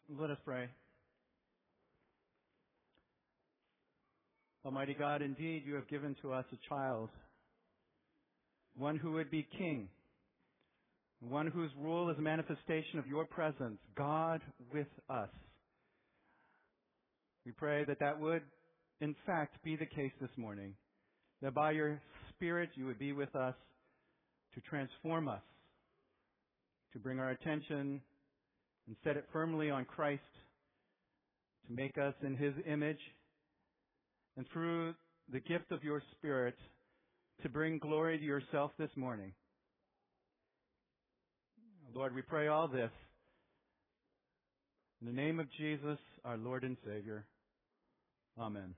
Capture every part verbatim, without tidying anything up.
Let us pray. Almighty God, indeed you have given to us a child, one who would be king, one whose rule is a manifestation of your presence, God with us. We pray that that would, in fact, be the case this morning, that by your Spirit you would be with us to transform us, to bring our attention and set it firmly on Christ, to make us in His image, and through the gift of your Spirit, to bring glory to yourself this morning. Lord, we pray all this in the name of Jesus, our Lord and Savior. Amen.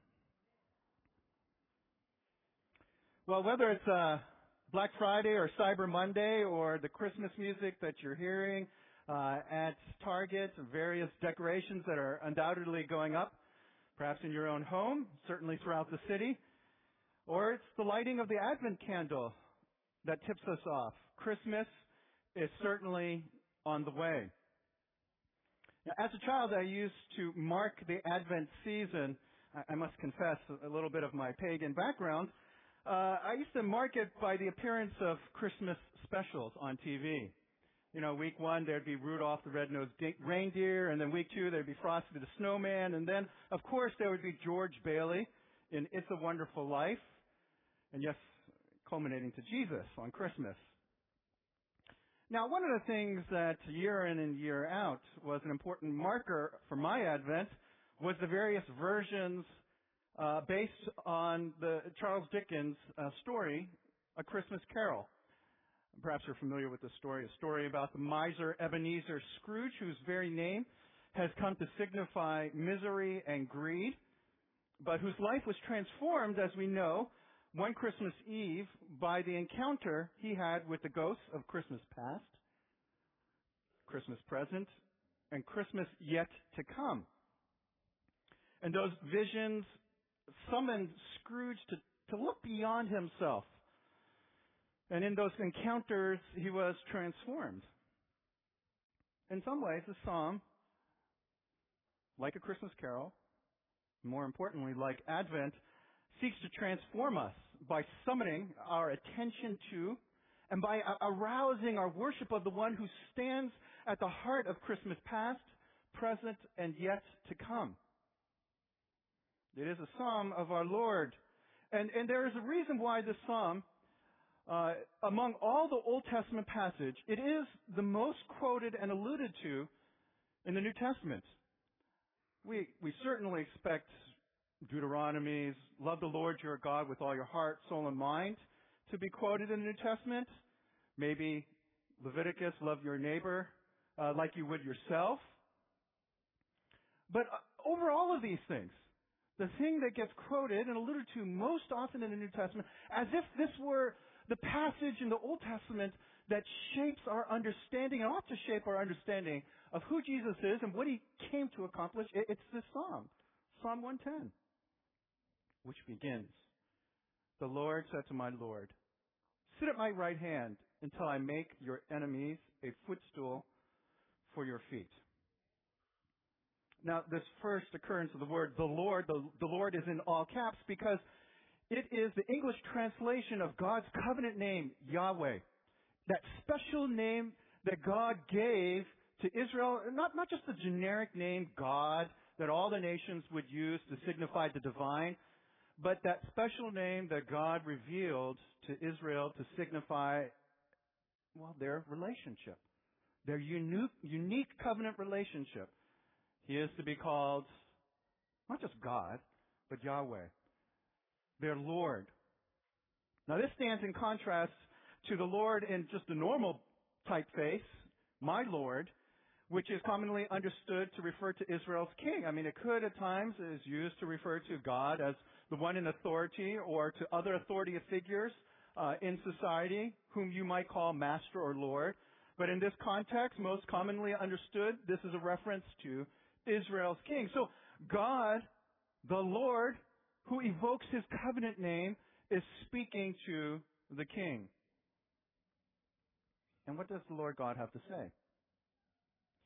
Well, whether it's uh, Black Friday or Cyber Monday or the Christmas music that you're hearing uh, at Target, various decorations that are undoubtedly going up, perhaps in your own home, certainly throughout the city, or it's the lighting of the Advent candle that tips us off. Christmas is certainly on the way. Now, as a child, I used to mark the Advent season. I must confess a little bit of my pagan background. Uh, I used to mark it by the appearance of Christmas specials on T V. You know, week one, there'd be Rudolph the Red-Nosed Reindeer, and then week two, there'd be Frosty the Snowman, and then, of course, there would be George Bailey in It's a Wonderful Life, and yes, culminating to Jesus on Christmas. Now, one of the things that year in and year out was an important marker for my Advent was the various versions uh, based on the Charles Dickens uh, story, A Christmas Carol. Perhaps you're familiar with the story, a story about the miser Ebenezer Scrooge, whose very name has come to signify misery and greed, but whose life was transformed, as we know, one Christmas Eve by the encounter he had with the ghosts of Christmas past, Christmas present, and Christmas yet to come. And those visions summoned Scrooge to, to look beyond himself. And in those encounters, he was transformed. In some ways, the psalm, like A Christmas Carol, more importantly, like Advent, seeks to transform us by summoning our attention to and by arousing our worship of the one who stands at the heart of Christmas past, present, and yet to come. It is a psalm of our Lord. And, and there is a reason why this psalm, uh, among all the Old Testament passage, it is the most quoted and alluded to in the New Testament. We, we certainly expect Deuteronomy's, love the Lord your God with all your heart, soul, and mind, to be quoted in the New Testament. Maybe Leviticus, love your neighbor uh, like you would yourself. But uh, over all of these things, the thing that gets quoted and alluded to most often in the New Testament, as if this were the passage in the Old Testament that shapes our understanding and ought to shape our understanding of who Jesus is and what He came to accomplish, it's this psalm, Psalm one ten, which begins, "The Lord said to my Lord, sit at my right hand until I make your enemies a footstool for your feet." Now, this first occurrence of the word, the Lord, the, the Lord is in all caps because it is the English translation of God's covenant name, Yahweh. That special name that God gave to Israel, not, not just the generic name God that all the nations would use to signify the divine, but that special name that God revealed to Israel to signify, well, their relationship, their unique, unique covenant relationship. He is to be called not just God, but Yahweh, their Lord. Now this stands in contrast to the Lord in just a normal typeface, my Lord, which is commonly understood to refer to Israel's king. I mean, it could at times is used to refer to God as the one in authority or to other authoritative figures uh, in society whom you might call master or Lord. But in this context, most commonly understood, this is a reference to Israel's king. So God, the Lord, who evokes His covenant name, is speaking to the king. And what does the Lord God have to say? Well,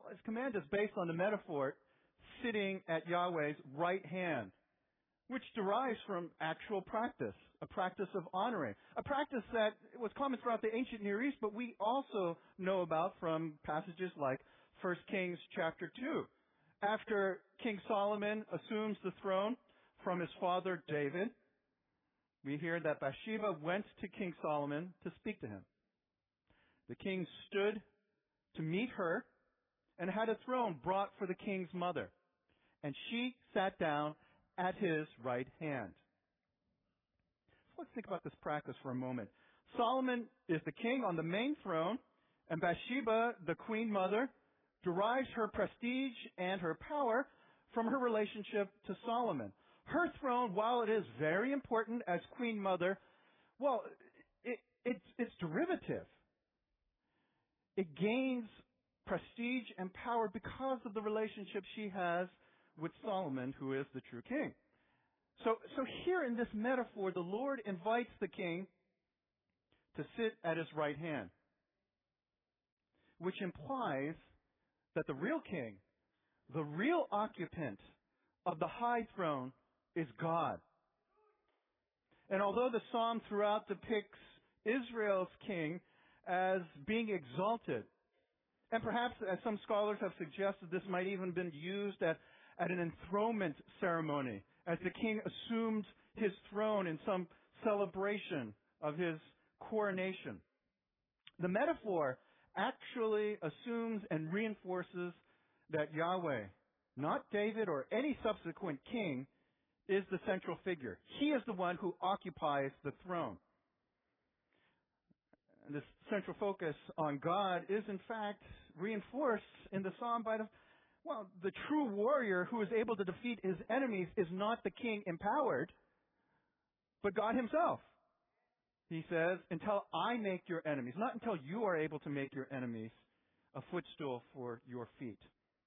his command is based on the metaphor sitting at Yahweh's right hand, which derives from actual practice, a practice of honoring, a practice that was common throughout the ancient Near East, but we also know about from passages like First Kings chapter two. After King Solomon assumes the throne from his father David, we hear that Bathsheba went to King Solomon to speak to him. The king stood to meet her and had a throne brought for the king's mother, and she sat down at his right hand. So let's think about this practice for a moment. Solomon is the king on the main throne, and Bathsheba, the queen mother, derives her prestige and her power from her relationship to Solomon. Her throne, while it is very important as queen mother, well, it, it's, it's derivative. It gains prestige and power because of the relationship she has with Solomon, who is the true king. So, so here in this metaphor, the Lord invites the king to sit at his right hand, which implies that the real king, the real occupant of the high throne is God. And although the psalm throughout depicts Israel's king as being exalted, and perhaps, as some scholars have suggested, this might even have been used at, at an enthronement ceremony, as the king assumed his throne in some celebration of his coronation. The metaphor actually assumes and reinforces that Yahweh, not David or any subsequent king, is the central figure. He is the one who occupies the throne. And this central focus on God is in fact reinforced in the psalm by the, well, the true warrior who is able to defeat his enemies is not the king empowered, but God himself. He says, until I make your enemies, not until you are able to make your enemies a footstool for your feet.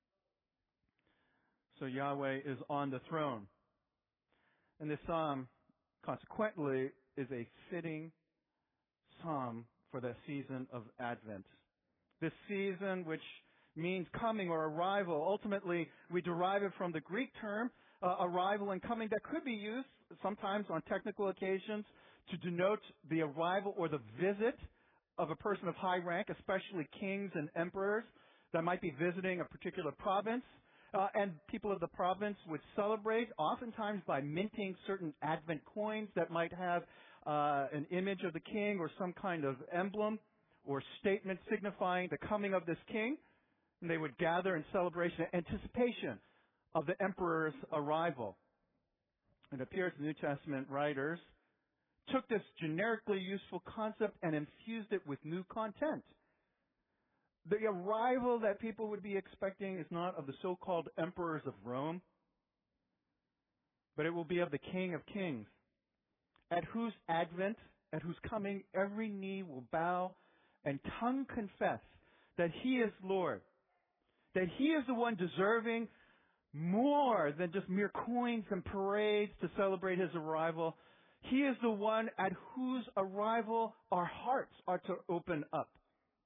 So Yahweh is on the throne. And this psalm, consequently, is a fitting psalm for the season of Advent. This season, which means coming or arrival. Ultimately, we derive it from the Greek term, uh, arrival and coming, that could be used sometimes on technical occasions to denote the arrival or the visit of a person of high rank, especially kings and emperors that might be visiting a particular province. Uh, and people of the province would celebrate, oftentimes by minting certain Advent coins that might have uh, an image of the king or some kind of emblem or statement signifying the coming of this king. And they would gather in celebration and anticipation of the emperor's arrival. It appears the New Testament writers took this generically useful concept and infused it with new content. The arrival that people would be expecting is not of the so-called emperors of Rome, but it will be of the King of Kings, at whose advent, at whose coming, every knee will bow and tongue confess that He is Lord, that He is the one deserving more than just mere coins and parades to celebrate His arrival. He is the one at whose arrival our hearts are to open up.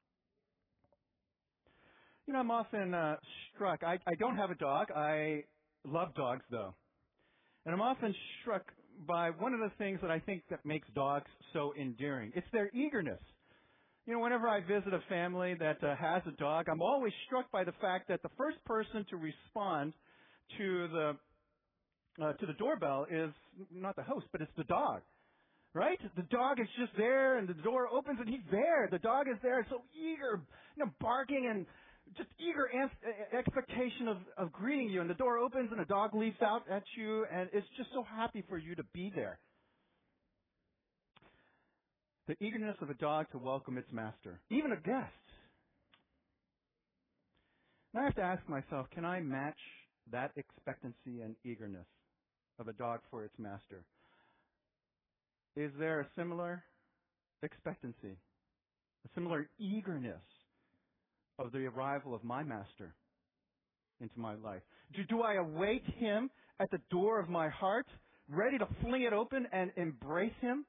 You know, I'm often uh, struck. I, I don't have a dog. I love dogs, though. And I'm often struck by one of the things that I think that makes dogs so endearing. It's their eagerness. You know, whenever I visit a family that uh, has a dog, I'm always struck by the fact that the first person to respond to the uh, to the doorbell is not the host, but it's the dog. Right? The dog is just there, and the door opens, and he's there. The dog is there, so eager, you know, barking and just eager expectation of, of greeting you. And the door opens and a dog leaps out at you and is just so happy for you to be there. The eagerness of a dog to welcome its master, even a guest. And I have to ask myself, can I match that expectancy and eagerness of a dog for its master? Is there a similar expectancy, a similar eagerness of the arrival of my master into my life? Do, do I await him at the door of my heart, ready to fling it open and embrace him?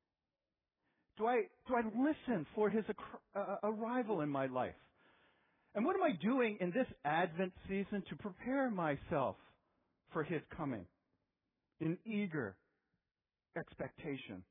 Do I, do I listen for his uh, arrival in my life? And what am I doing in this Advent season to prepare myself for His coming in eager expectation?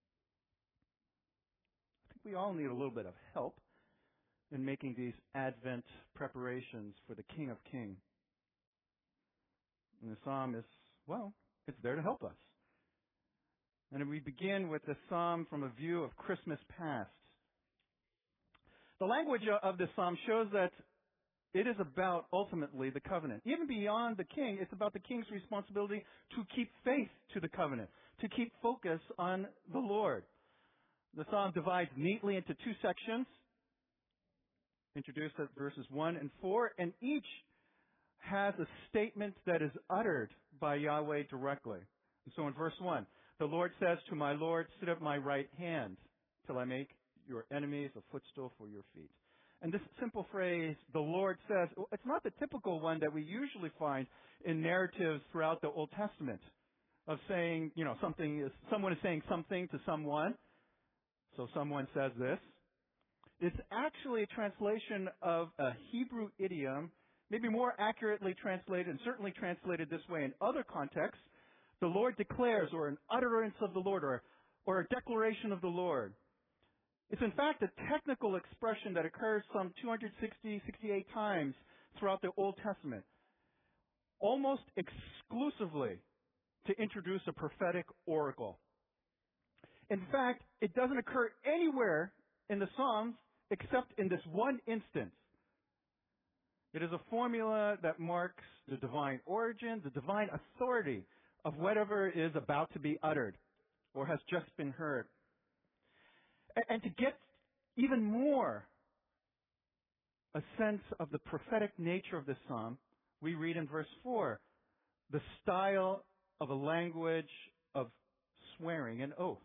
I think we all need a little bit of help in making these Advent preparations for the King of Kings. And the psalm is, well, it's there to help us. And we begin with the psalm from a view of Christmas past. The language of this psalm shows that it is about, ultimately, the covenant. Even beyond the king, it's about the king's responsibility to keep faith to the covenant, to keep focus on the Lord. The psalm divides neatly into two sections, introduced at verses one and four, and each has a statement that is uttered by Yahweh directly. And so in verse one, the Lord says to my Lord, sit at my right hand till I make your enemies a footstool for your feet. And this simple phrase, the Lord says, it's not the typical one that we usually find in narratives throughout the Old Testament of saying, you know, something is, someone is saying something to someone. So someone says this. It's actually a translation of a Hebrew idiom, maybe more accurately translated and certainly translated this way in other contexts. The Lord declares, or an utterance of the Lord, or, or a declaration of the Lord. It's in fact a technical expression that occurs some two hundred sixty, sixty-eight times throughout the Old Testament, almost exclusively to introduce a prophetic oracle. In fact, it doesn't occur anywhere in the Psalms except in this one instance. It is a formula that marks the divine origin, the divine authority of whatever is about to be uttered or has just been heard. And to get even more a sense of the prophetic nature of this psalm, we read in verse four, the style of a language of swearing and oath.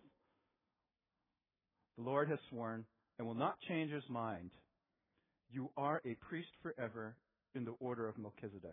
The Lord has sworn and will not change His mind. You are a priest forever in the order of Melchizedek.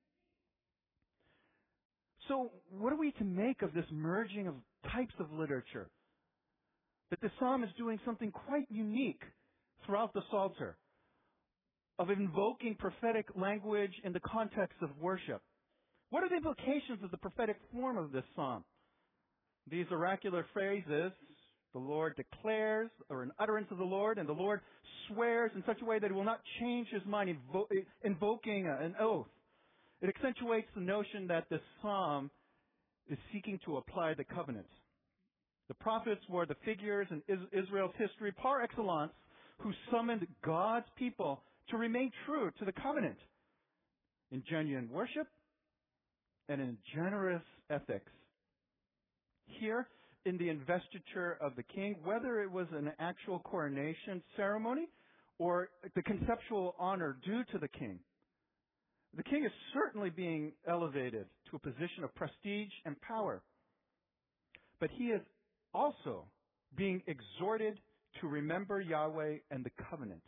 So what are we to make of this merging of types of literature? That the psalm is doing something quite unique throughout the Psalter, of invoking prophetic language in the context of worship. What are the implications of the prophetic form of this psalm? These oracular phrases, the Lord declares, or an utterance of the Lord, and the Lord swears in such a way that He will not change His mind, invo- invoking an oath. It accentuates the notion that this psalm is seeking to apply the covenant. The prophets were the figures in Israel's history par excellence who summoned God's people to remain true to the covenant in genuine worship and in generous ethics. Here, in the investiture of the king, whether it was an actual coronation ceremony or the conceptual honor due to the king, the king is certainly being elevated to a position of prestige and power. But he is also being exhorted to remember Yahweh and the covenant.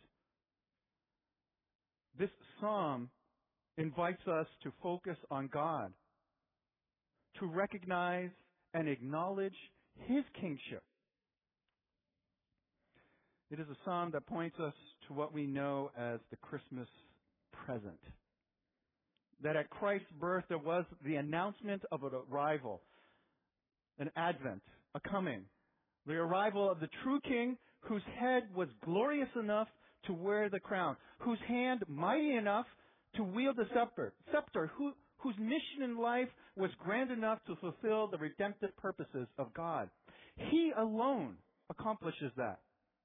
This psalm invites us to focus on God, to recognize and acknowledge His kingship. It is a psalm that points us to what we know as the Christmas present. That at Christ's birth there was the announcement of an arrival, an advent, a coming. The arrival of the true king whose head was glorious enough to wear the crown, whose hand mighty enough to wield the scepter, scepter who, whose mission in life was grand enough to fulfill the redemptive purposes of God. He alone accomplishes that.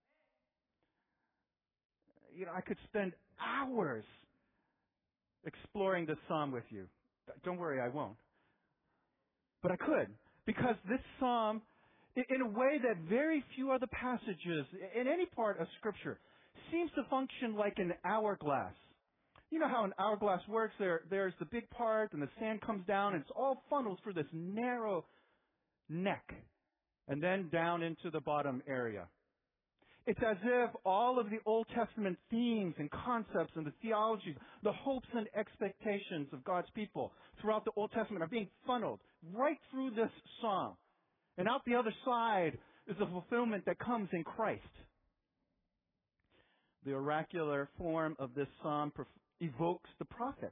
You know, I could spend hours exploring this psalm with you. Don't worry, I won't. But I could, because this psalm, in a way that very few other passages in any part of Scripture, seems to function like an hourglass. You know how an hourglass works? There, there's the big part, and the sand comes down, and it's all funneled through this narrow neck, and then down into the bottom area. It's as if all of the Old Testament themes and concepts and the theologies, the hopes and expectations of God's people throughout the Old Testament are being funneled right through this psalm. And out the other side is the fulfillment that comes in Christ. the oracular form of this psalm evokes the prophet.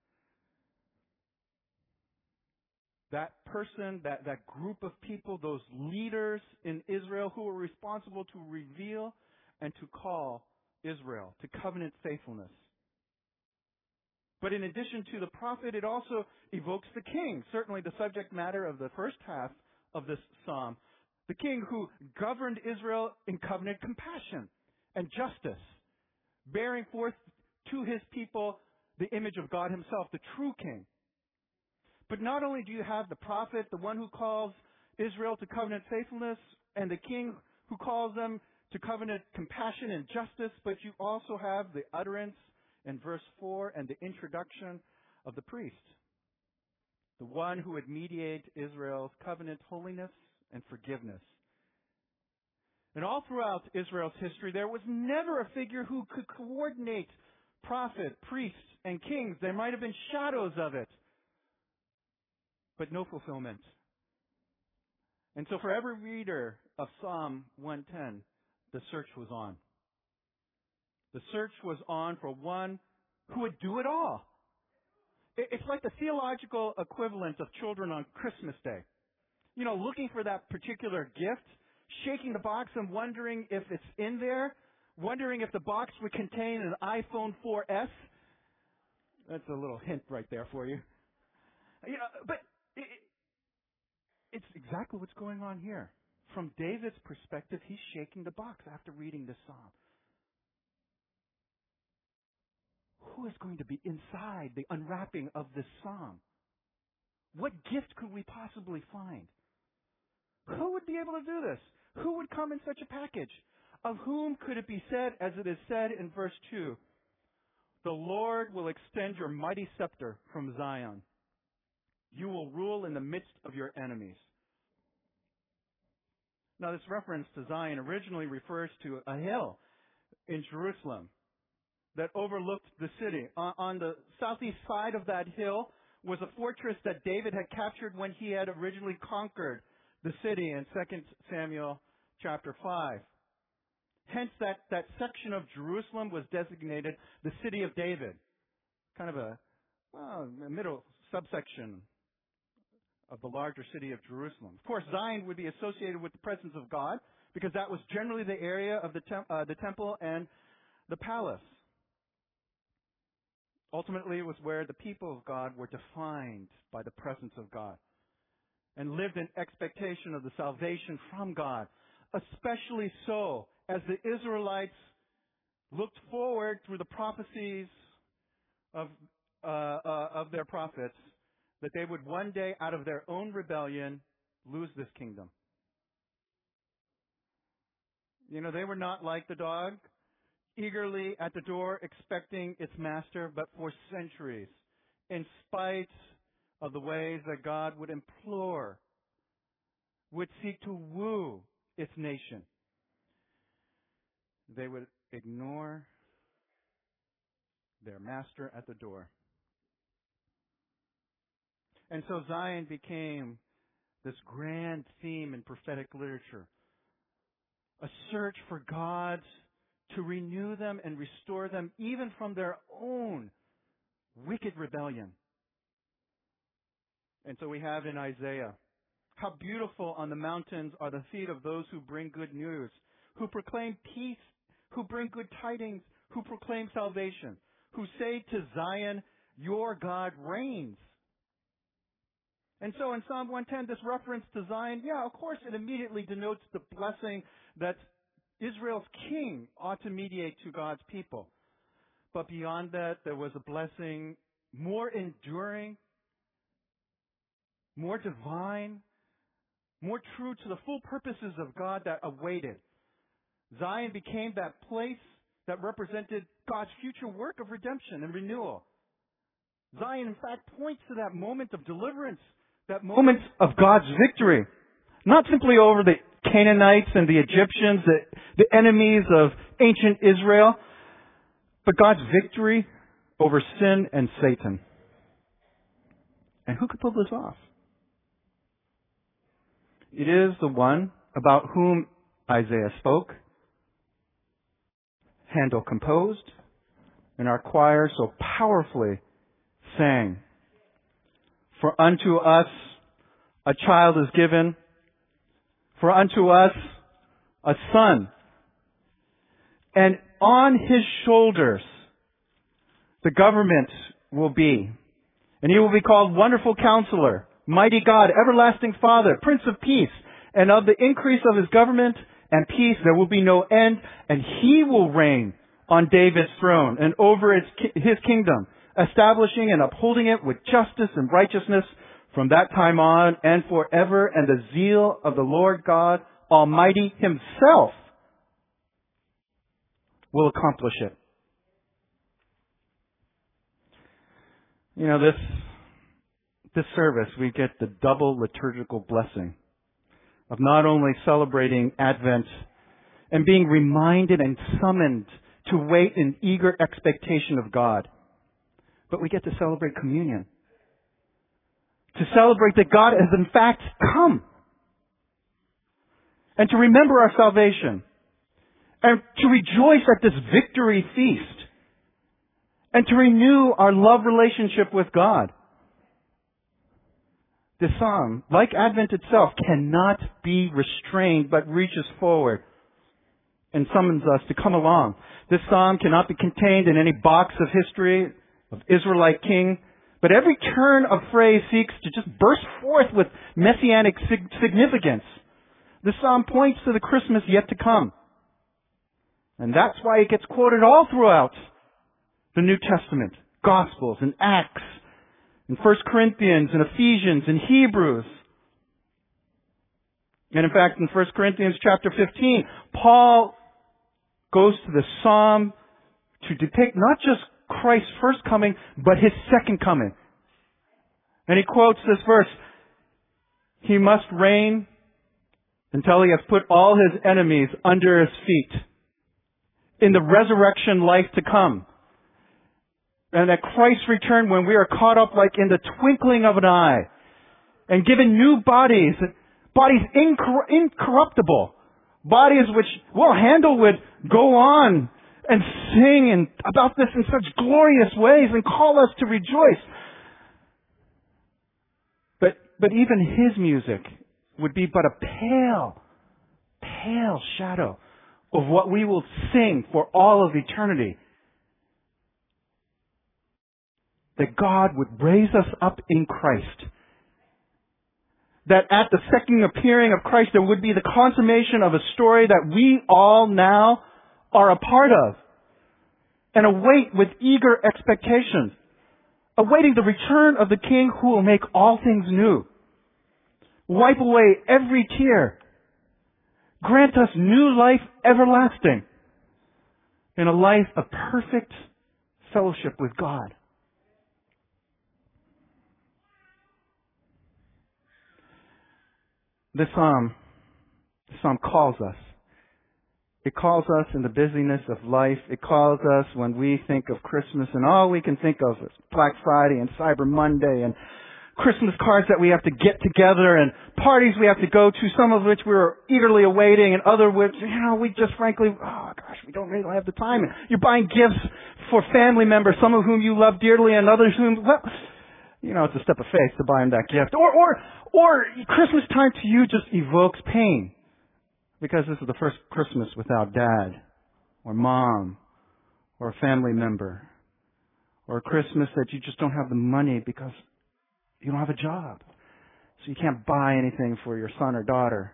That person, that, that group of people, those leaders in Israel who were responsible to reveal and to call Israel to covenant faithfulness. But in addition to the prophet, it also evokes the king, certainly the subject matter of the first half of this psalm. The king who governed Israel in covenant compassion and justice, bearing forth to his people the image of God himself, the true king. But not only do you have the prophet, the one who calls Israel to covenant faithfulness, and the king who calls them to covenant compassion and justice, but you also have the utterance in verse four and the introduction of the priest, the one who would mediate Israel's covenant holiness and forgiveness. And all throughout Israel's history, there was never a figure who could coordinate prophet, priests, and kings. There might have been shadows of it, but no fulfillment. And so for every reader of Psalm one ten, the search was on. The search was on for one who would do it all. It's like the theological equivalent of children on Christmas Day. You know, looking for that particular gift, shaking the box and wondering if it's in there, wondering if the box would contain an iPhone four S. That's a little hint right there for you. You know, but it, it's exactly what's going on here. From David's perspective, he's shaking the box after reading this psalm. Who is going to be inside the unwrapping of this psalm? What gift could we possibly find? Who would be able to do this? Who would come in such a package? Of whom could it be said, as it is said in verse two, the Lord will extend your mighty scepter from Zion. You will rule in the midst of your enemies. Now, this reference to Zion originally refers to a hill in Jerusalem that overlooked the city. On the southeast side of that hill was a fortress that David had captured when he had originally conquered the city in Second Samuel chapter five. Hence, that, that section of Jerusalem was designated the city of David. Kind of a, well, a middle subsection of the larger city of Jerusalem. Of course, Zion would be associated with the presence of God because that was generally the area of the, tem- uh, the temple and the palace. Ultimately, it was where the people of God were defined by the presence of God and lived in expectation of the salvation from God, especially so as the Israelites looked forward through the prophecies of, uh, uh, of their prophets that they would one day, out of their own rebellion, lose this kingdom. You know, they were not like the dog, eagerly at the door expecting its master, but for centuries, in spite of the ways that God would implore, would seek to woo its nation, they would ignore their master at the door. And so Zion became this grand theme in prophetic literature, a search for God to renew them and restore them even from their own wicked rebellion. And so we have in Isaiah, how beautiful on the mountains are the feet of those who bring good news, who proclaim peace, who bring good tidings, who proclaim salvation, who say to Zion, your God reigns. And so in Psalm one ten, this reference to Zion, yeah, of course, it immediately denotes the blessing that Israel's king ought to mediate to God's people. But beyond that, there was a blessing more enduring, more divine, more true to the full purposes of God that awaited. Zion became that place that represented God's future work of redemption and renewal. Zion, in fact, points to that moment of deliverance, that moment of God's victory. Not simply over the Canaanites and the Egyptians, the, the enemies of ancient Israel, but God's victory over sin and Satan. And who could pull this off? It is the one about whom Isaiah spoke. Handel composed, and our choir so powerfully sang. For unto us a child is given, for unto us a son, and on his shoulders the government will be, and he will be called Wonderful Counselor, Mighty God, Everlasting Father, Prince of Peace, and of the increase of his government and peace there will be no end, and he will reign on David's throne and over his, his kingdom, establishing and upholding it with justice and righteousness from that time on and forever, and the zeal of the Lord God Almighty himself will accomplish it. You know, this, this service, we get the double liturgical blessing of not only celebrating Advent and being reminded and summoned to wait in eager expectation of God, but we get to celebrate communion. To celebrate that God has in fact come. And to remember our salvation. And to rejoice at this victory feast. And to renew our love relationship with God. This psalm, like Advent itself, cannot be restrained but reaches forward and summons us to come along. This psalm cannot be contained in any box of history of Israelite king, but every turn of phrase seeks to just burst forth with messianic sig- significance. This psalm points to the Christmas yet to come. And that's why it gets quoted all throughout the New Testament, Gospels and Acts, in First Corinthians and Ephesians and Hebrews. And in fact, in First Corinthians chapter fifteen, Paul goes to the psalm to depict not just Christ's first coming, but his second coming. And he quotes this verse, he must reign until he has put all his enemies under his feet in the resurrection life to come. And at Christ's return, when we are caught up like in the twinkling of an eye and given new bodies, bodies incor- incorruptible, bodies which, well, Handel would go on and sing and about this in such glorious ways and call us to rejoice. But, but even his music would be but a pale, pale shadow of what we will sing for all of eternity. That God would raise us up in Christ. That at the second appearing of Christ there would be the consummation of a story that we all now are a part of. And await with eager expectation. Awaiting the return of the King who will make all things new. Wipe away every tear. Grant us new life everlasting. In a life of perfect fellowship with God. This psalm, this psalm calls us. It calls us in the busyness of life. It calls us when we think of Christmas and all we can think of is Black Friday and Cyber Monday and Christmas cards that we have to get together and parties we have to go to, some of which we're eagerly awaiting and other which, you know, we just frankly, oh gosh, we don't really have the time. And you're buying gifts for family members, some of whom you love dearly and others whom, well, you know, it's a step of faith to buy them that gift. Or, or, or Christmas time to you just evokes pain. Because this is the first Christmas without dad, or mom, or a family member. Or a Christmas that you just don't have the money because you don't have a job. So you can't buy anything for your son or daughter.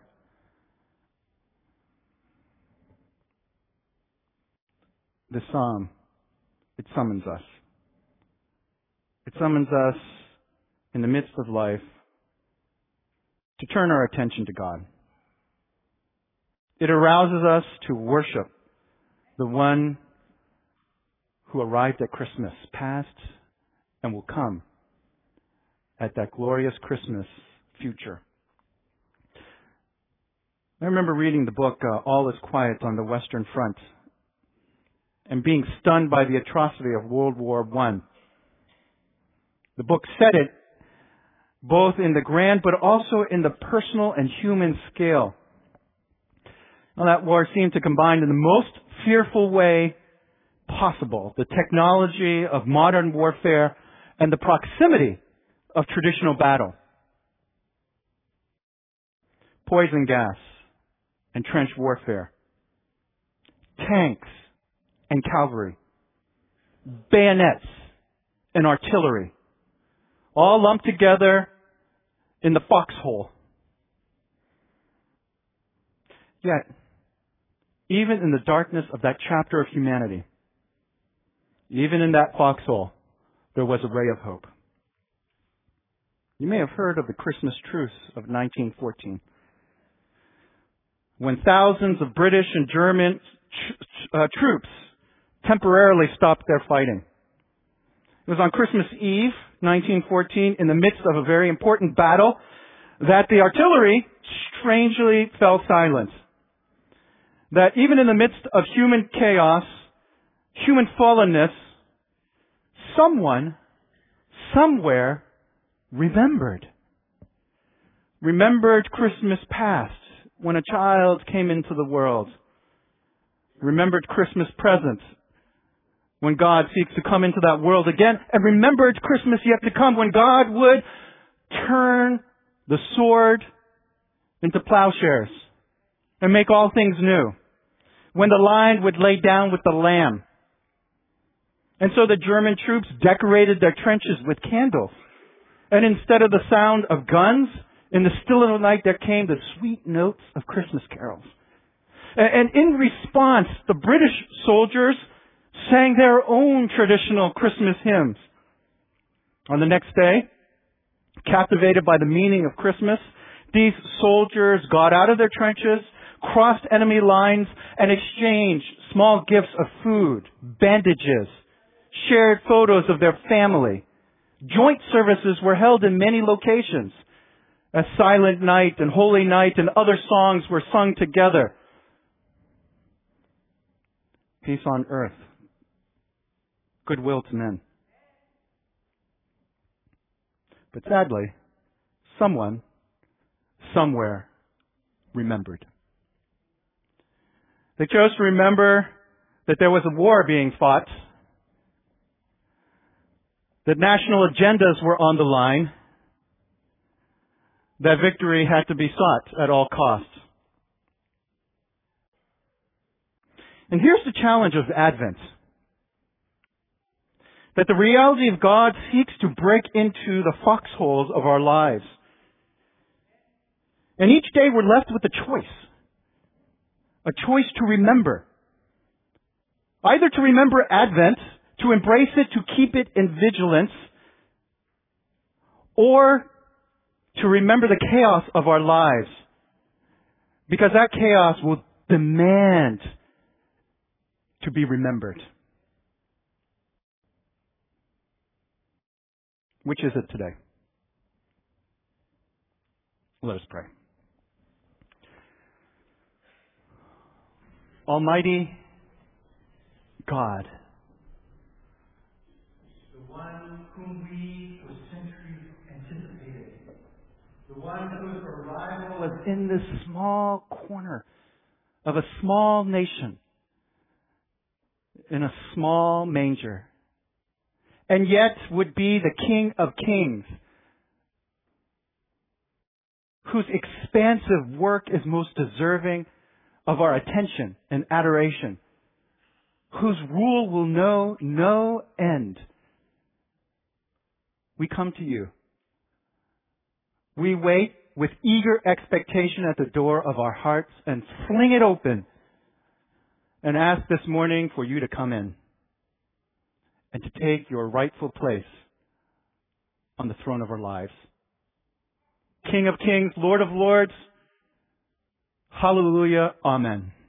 This psalm, it summons us. It summons us in the midst of life to turn our attention to God. It arouses us to worship the one who arrived at Christmas, past and will come at that glorious Christmas future. I remember reading the book, uh, All Is Quiet on the Western Front, and being stunned by the atrocity of World War One. The book set it both in the grand but also in the personal and human scale. Well, that war seemed to combine in the most fearful way possible. The technology of modern warfare and the proximity of traditional battle. Poison gas and trench warfare. Tanks and cavalry. Bayonets and artillery. All lumped together in the foxhole. Yet, even in the darkness of that chapter of humanity, even in that foxhole, there was a ray of hope. You may have heard of the Christmas truce of nineteen fourteen, when thousands of British and German uh, troops temporarily stopped their fighting. It was on Christmas Eve, nineteen fourteen, in the midst of a very important battle, that the artillery strangely fell silent. That even in the midst of human chaos, human fallenness, someone, somewhere, remembered. Remembered Christmas past, when a child came into the world. Remembered Christmas present, when God seeks to come into that world again. And remembered Christmas yet to come, when God would turn the sword into plowshares and make all things new. When the lion would lay down with the lamb. And so the German troops decorated their trenches with candles. And instead of the sound of guns, in the still of the night there came the sweet notes of Christmas carols. And in response, the British soldiers sang their own traditional Christmas hymns. On the next day, captivated by the meaning of Christmas, these soldiers got out of their trenches, crossed enemy lines, and exchanged small gifts of food, bandages, shared photos of their family. Joint services were held in many locations, as Silent Night and Holy Night and other songs were sung together. Peace on earth, goodwill to men. But sadly, someone, somewhere, remembered. They chose to remember that there was a war being fought, that national agendas were on the line, that victory had to be sought at all costs. And here's the challenge of Advent. That the reality of God seeks to break into the foxholes of our lives. And each day we're left with a choice. A choice to remember. Either to remember Advent, to embrace it, to keep it in vigilance, or to remember the chaos of our lives. Because that chaos will demand to be remembered. Which is it today? Let us pray. Almighty God, the one whom we for centuries anticipated, the one whose arrival was in this small corner of a small nation, in a small manger, and yet would be the King of Kings, whose expansive work is most deserving of our attention and adoration, whose rule will know no end. We come to you. We wait with eager expectation at the door of our hearts and fling it open and ask this morning for you to come in and to take your rightful place on the throne of our lives. King of Kings, Lord of Lords, hallelujah, amen.